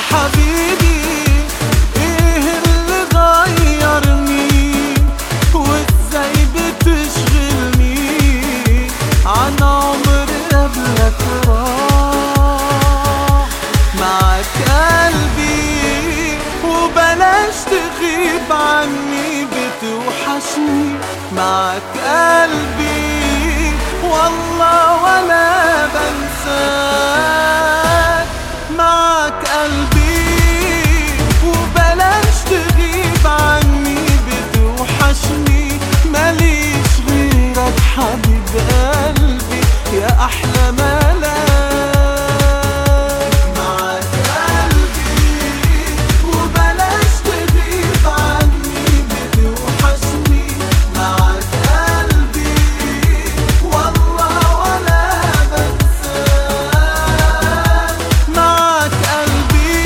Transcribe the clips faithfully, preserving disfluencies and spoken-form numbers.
حبيبي ايه اللي غيرني وازاي بتشغلني عن عمر قبلك راح معاك قلبي وبلاش تغيب عني بتوحشني معاك قلبي والله ولا بنساك معاك قلبي وبلاش تغيب عني بتوحشني ماليش غيرك حبيب قلبي يا أحلى ملاك معاك قلبي وبلاش تغيب عني بتوحشني معاك قلبي والله ولا بنساك معاك قلبي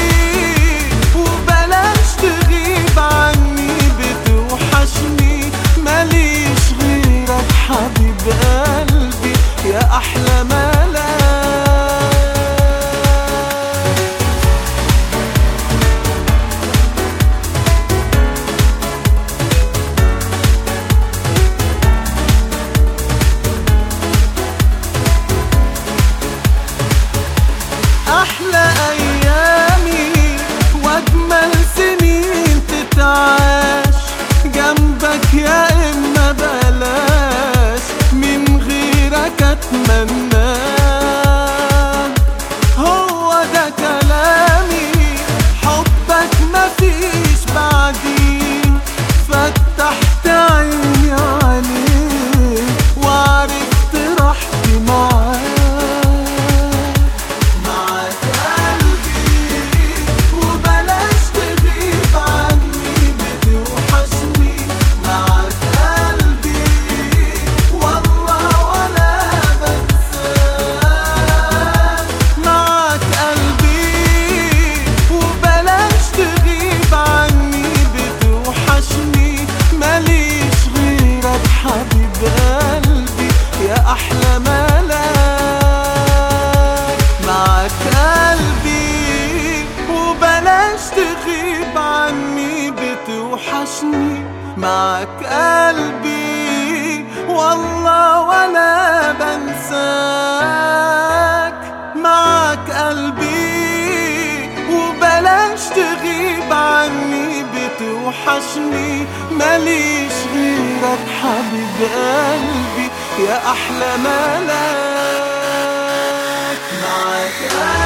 وبلاش تغيب عني بتوحشني ماليش غيرك حبيب قلبي يا أحلى ملاك أحلى أيامي وأجمل سنين تتعاش جنبك يا إما بلاش من غيرك أتمنى هو ده كلامي حبك مفيش بعديه فتحت عيني عليك وعرفت راحتي معاك معاك قلبي وبلاش تغيب عني بتوحشني معاك قلبي والله ولا بنساك معاك قلبي وبلاش تغيب عني بتوحشني ماليش غيرك حبيب قلبي يا أحلى ملاك معاك قلبي وبلاش تغيب عني بتوحشني معاك قلبي والله ولا بنساك معاك قلبي وبلاش تغيب عني بتوحشني ماليش غيرك حبيب قلبي يا أحلى ملاك معاك قلبي